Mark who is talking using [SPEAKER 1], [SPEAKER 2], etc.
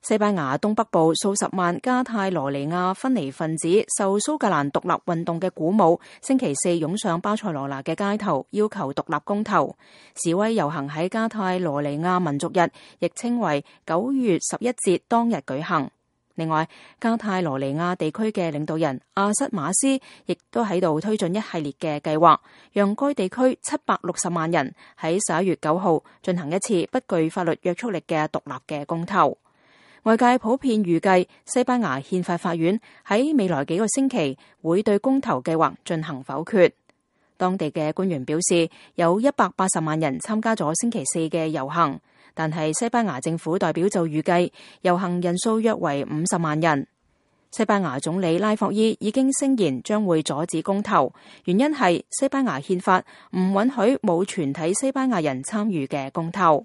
[SPEAKER 1] 西班牙東北部數十萬加泰羅尼亞分離分子受蘇格蘭獨立運動嘅鼓舞，星期四湧上巴塞羅那嘅街頭，要求獨立公投。示威遊行喺加泰羅尼亞民族日，亦稱為9月11節當日舉行。另外，加泰羅尼亞地區嘅領導人阿瑟馬斯亦都喺度推進一系列嘅計劃，讓該地區760萬人喺11月9號進行一次不具法律約束力嘅獨立嘅公投。外界普遍預計西班牙憲法法院喺未來幾個星期會對公投計劃進行否決。當地嘅官員表示，有180萬人參加咗星期四嘅遊行，但係西班牙政府代表就預計遊行人數約為50萬人。西班牙總理拉霍伊已經聲言將會阻止公投，原因係西班牙憲法唔允許冇全體西班牙人參與嘅公投。